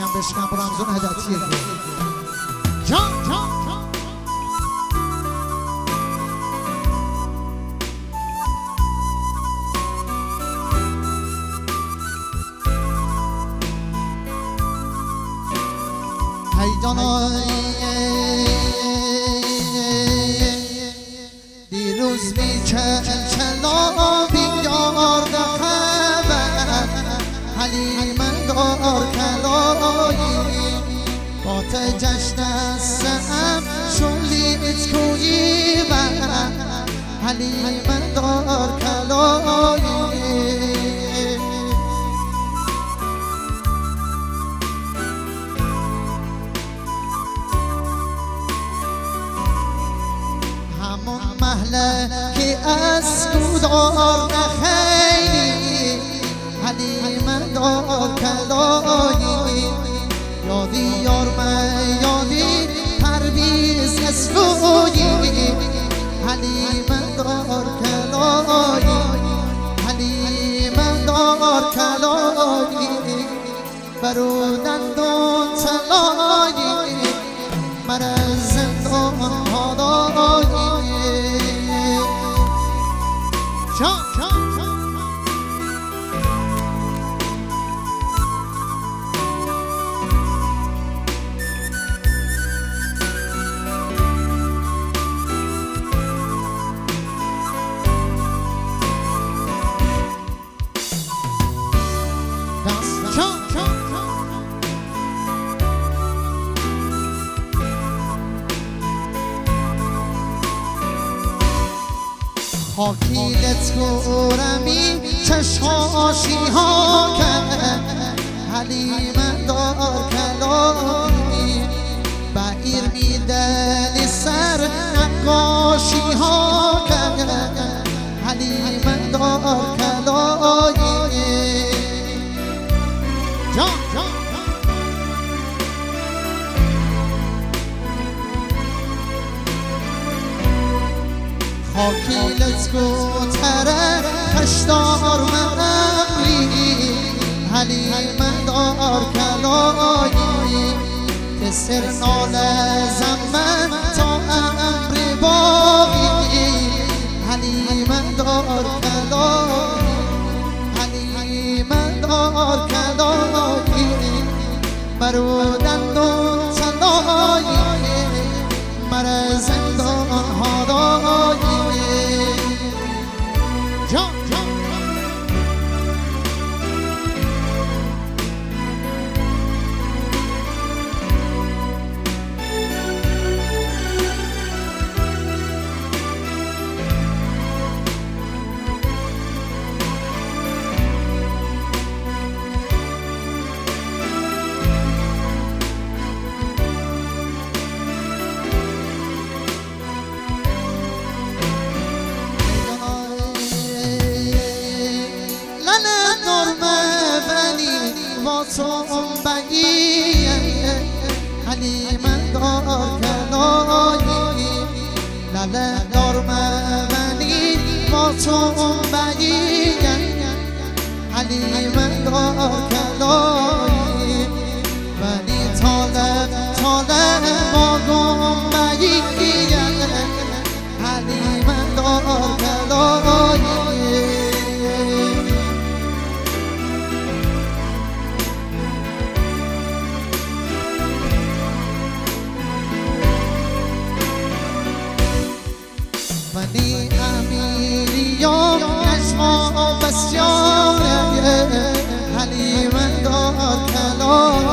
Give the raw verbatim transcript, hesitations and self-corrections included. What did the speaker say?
میگم بشکم با رمزون هدتیه جان جان دیروز می چل چلا بیار خبر حلیمه دار کلایی با تجشن سم شلیت کویی و حلیمه دار کلایی که از کودار نخیلی حلیمه دار کلایی یادی یارمه یادی پرویز اسلویی حلیمه دار کلایی حلیمه دار کلایی برودن دون تلایی مرز زندان هادایی جان جان خاکیلت گورمی چشاشی ها کرد حلیمه دار کلایی بعیر میدلی سر نقاشی ها کرد حلیمه دار کلایی جان جان خاکیلت گوتره خشدار مقبری حلیمه دار کلایی که سر نال زمن تا امر باقی حلیمه دار کلایی حلیمه دار کلایی برودن دون تلایی مر زندان هادایی جان جان واسم بگی حلیمه دار کلایی لله دار منی واسم بگی حلیمه دار کلایی منی طالب طالب باگم بگی حلیمه دار کلایی منی امیریام نجما بسیاره حلیمه دار کلایی